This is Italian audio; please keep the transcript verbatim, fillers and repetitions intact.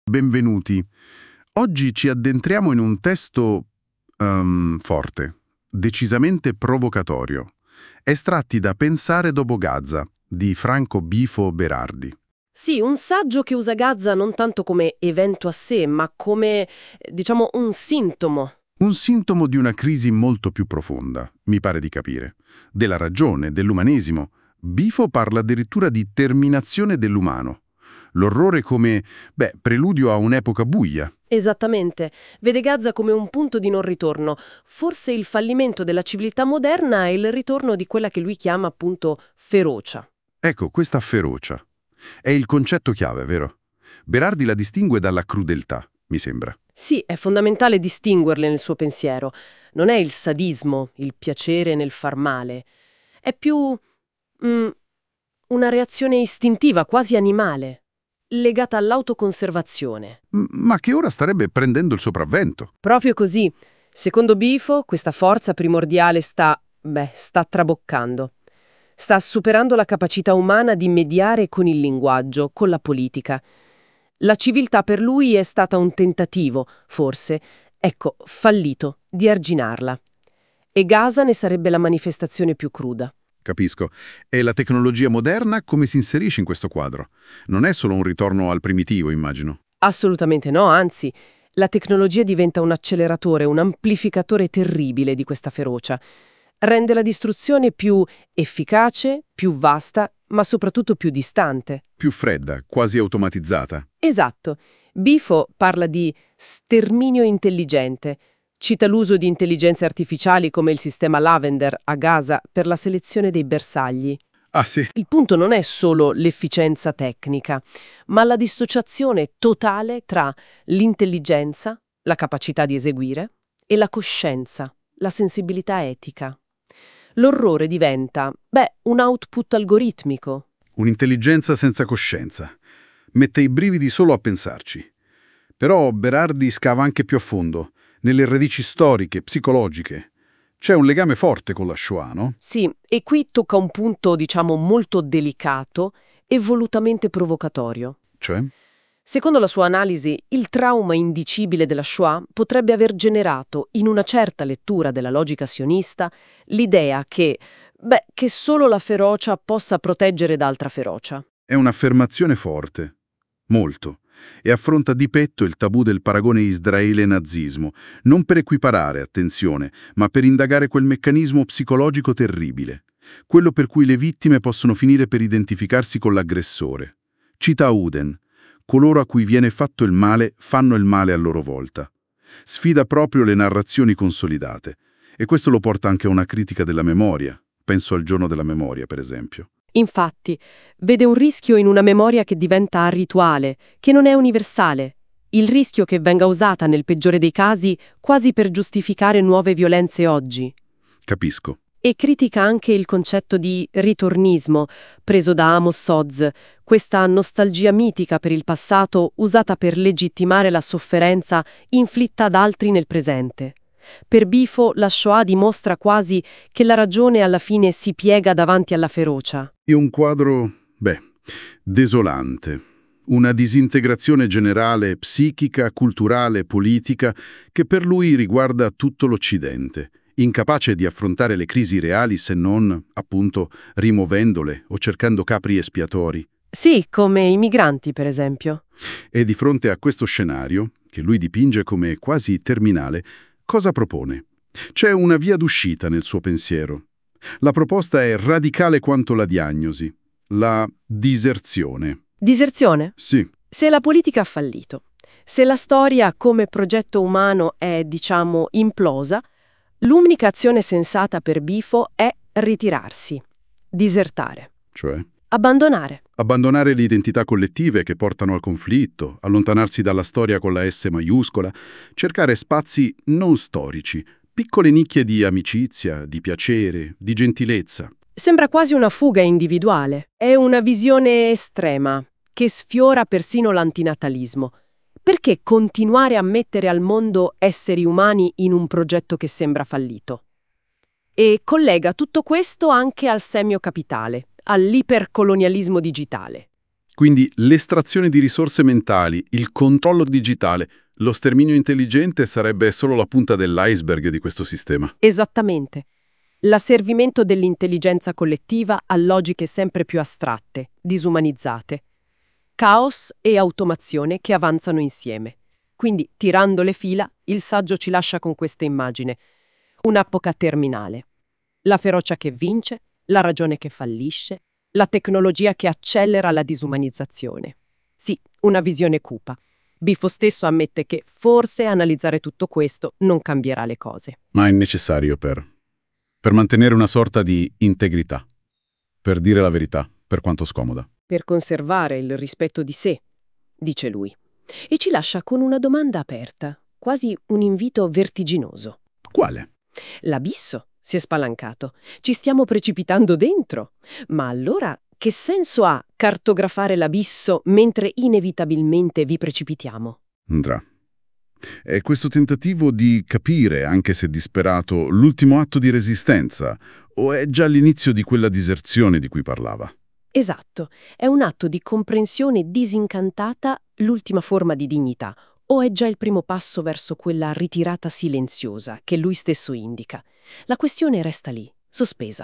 Benvenuti. Oggi ci addentriamo in un testo ehm, forte, decisamente provocatorio. Estratti da Pensare dopo Gaza, di Franco Bifo Berardi. Sì, un saggio che usa Gaza non tanto come evento a sé, ma come, eh, diciamo, un sintomo. Un sintomo di una crisi molto più profonda, mi pare di capire. Della ragione, dell'umanesimo. Bifo parla addirittura di terminazione dell'umano. L'orrore come, beh, preludio a un'epoca buia. Esattamente. Vede Gaza come un punto di non ritorno. Forse il fallimento della civiltà moderna è il ritorno di quella che lui chiama appunto ferocia. Ecco, questa ferocia. È il concetto chiave, vero? Berardi la distingue dalla crudeltà, mi sembra. Sì, è fondamentale distinguerle nel suo pensiero. Non è il sadismo, il piacere nel far male. È più mm, una reazione istintiva, quasi animale, legata all'autoconservazione. M- ma che ora starebbe prendendo il sopravvento. Proprio così. Secondo Bifo, questa forza primordiale sta, beh, sta traboccando. Sta superando la capacità umana di mediare con il linguaggio, con la politica. La civiltà per lui è stata un tentativo, forse, ecco, fallito, di arginarla. E Gaza ne sarebbe la manifestazione più cruda. Capisco. E la tecnologia moderna come si inserisce in questo quadro? Non è solo un ritorno al primitivo, immagino. Assolutamente no, anzi, la tecnologia diventa un acceleratore, un amplificatore terribile di questa ferocia. Rende la distruzione più efficace, più vasta, ma soprattutto più distante. Più fredda, quasi automatizzata. Esatto. Bifo parla di sterminio intelligente. Cita l'uso di intelligenze artificiali come il sistema Lavender a Gaza per la selezione dei bersagli. Ah sì, Il punto non è solo l'efficienza tecnica, ma la dissociazione totale tra l'intelligenza, la capacità di eseguire, e la coscienza, la sensibilità etica. L'orrore diventa, beh, un output algoritmico. un'intelligenza senza coscienza. Mette i brividi solo a pensarci. Però Berardi scava anche più a fondo, nelle radici storiche, psicologiche. C'è un legame forte con la Shoah, no? Sì, e qui tocca un punto, diciamo, molto delicato e volutamente provocatorio. Cioè? Secondo la sua analisi, il trauma indicibile della Shoah potrebbe aver generato, in una certa lettura della logica sionista, l'idea che, beh, che solo la ferocia possa proteggere da altra ferocia. È un'affermazione forte. Molto. E affronta di petto il tabù del paragone Israele-nazismo, non per equiparare, attenzione, ma per indagare quel meccanismo psicologico terribile, quello per cui le vittime possono finire per identificarsi con l'aggressore. Cita Uden: coloro a cui viene fatto il male fanno il male a loro volta. Sfida proprio le narrazioni consolidate, e questo lo porta anche a una critica della memoria. Penso al giorno della memoria, per esempio. Infatti, vede un rischio in una memoria che diventa rituale, che non è universale. Il rischio che venga usata nel peggiore dei casi quasi per giustificare nuove violenze oggi. Capisco. E critica anche il concetto di ritornismo, preso da Amos Oz, questa nostalgia mitica per il passato usata per legittimare la sofferenza inflitta ad altri nel presente. Per Bifo la Shoah dimostra quasi che la ragione alla fine si piega davanti alla ferocia. E un quadro, beh, desolante. Una disintegrazione generale, psichica, culturale, politica, che per lui riguarda tutto l'Occidente, incapace di affrontare le crisi reali se non, appunto, rimuovendole o cercando capri espiatori. Sì, come i migranti, per esempio. E di fronte a questo scenario, che lui dipinge come quasi terminale, cosa propone? C'è una via d'uscita nel suo pensiero. La proposta è radicale quanto la diagnosi: la diserzione. Diserzione? Sì, Se la politica ha fallito, se la storia come progetto umano è, diciamo, implosa, l'unica azione sensata per Bifo è ritirarsi, disertare, cioè abbandonare. abbandonare le identità collettive che portano al conflitto, allontanarsi dalla storia con la S maiuscola, cercare spazi non storici, piccole nicchie di amicizia, di piacere, di gentilezza. Sembra quasi una fuga individuale. È una visione estrema, che sfiora persino l'antinatalismo. Perché continuare a mettere al mondo esseri umani in un progetto che sembra fallito? E collega tutto questo anche al semio capitale, all'ipercolonialismo digitale. Quindi l'estrazione di risorse mentali, il controllo digitale, lo sterminio intelligente sarebbe solo la punta dell'iceberg di questo sistema. Esattamente. L'asservimento dell'intelligenza collettiva a logiche sempre più astratte, disumanizzate. Caos e automazione che avanzano insieme. Quindi, tirando le fila, il saggio ci lascia con questa immagine. Un'epoca terminale. La ferocia che vince, la ragione che fallisce, la tecnologia che accelera la disumanizzazione. Sì, una visione cupa. Bifo stesso ammette che forse analizzare tutto questo non cambierà le cose. Ma è necessario per, per mantenere una sorta di integrità, per dire la verità, per quanto scomoda. Per conservare il rispetto di sé, dice lui. E ci lascia con una domanda aperta, quasi un invito vertiginoso. Quale? L'abisso si è spalancato. Ci stiamo precipitando dentro. Ma allora che senso ha cartografare l'abisso mentre inevitabilmente vi precipitiamo? Andrà. È questo tentativo di capire, anche se disperato, l'ultimo atto di resistenza, o è già l'inizio di quella diserzione di cui parlava? Esatto, è un atto di comprensione disincantata, l'ultima forma di dignità, o è già il primo passo verso quella ritirata silenziosa che lui stesso indica. La questione resta lì, sospesa.